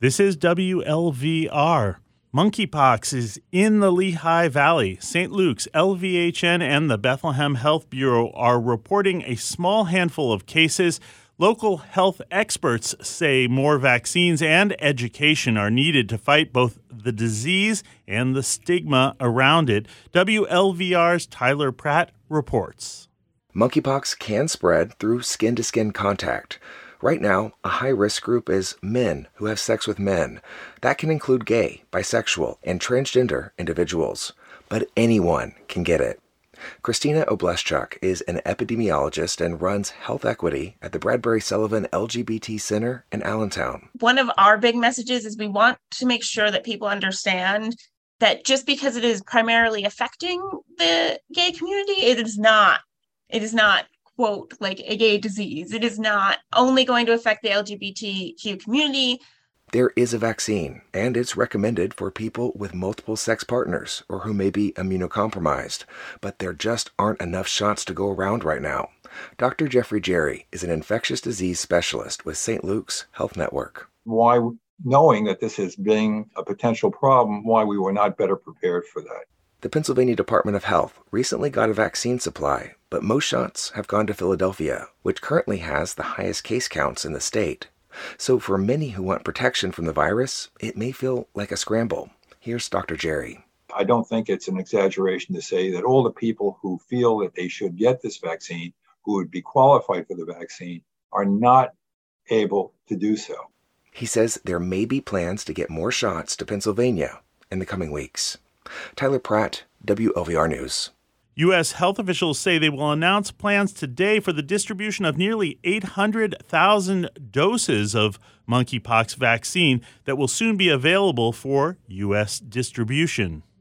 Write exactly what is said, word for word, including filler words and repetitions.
This is W L V R. Monkeypox is in the Lehigh Valley. Saint Luke's, L V H N, and the Bethlehem Health Bureau are reporting a small handful of cases. Local health experts say more vaccines and education are needed to fight both the disease and the stigma around it. W L V R's Tyler Pratt reports. Monkeypox can spread through skin-to-skin contact. Right now, a high-risk group is men who have sex with men. That can include gay, bisexual, and transgender individuals. But anyone can get it. Christina Obleschuk is an epidemiologist and runs health equity at the Bradbury Sullivan L G B T Center in Allentown. One of our big messages is we want to make sure that people understand that just because it is primarily affecting the gay community, it is not, it is not quote, like a gay disease. It is not only going to affect the L G B T Q community. There is a vaccine, and it's recommended for people with multiple sex partners or who may be immunocompromised, but there just aren't enough shots to go around right now. Doctor Jeffrey Jerry is an infectious disease specialist with Saint Luke's Health Network. Why, knowing that this is being a potential problem, why we were not better prepared for that. The Pennsylvania Department of Health recently got a vaccine supply, but most shots have gone to Philadelphia, which currently has the highest case counts in the state. So for many who want protection from the virus, it may feel like a scramble. Here's Doctor Jerry. I don't think it's an exaggeration to say that all the people who feel that they should get this vaccine, who would be qualified for the vaccine, are not able to do so. He says there may be plans to get more shots to Pennsylvania in the coming weeks. Tyler Pratt, W L V R News. U S health officials say they will announce plans today for the distribution of nearly eight hundred thousand doses of monkeypox vaccine that will soon be available for U S distribution.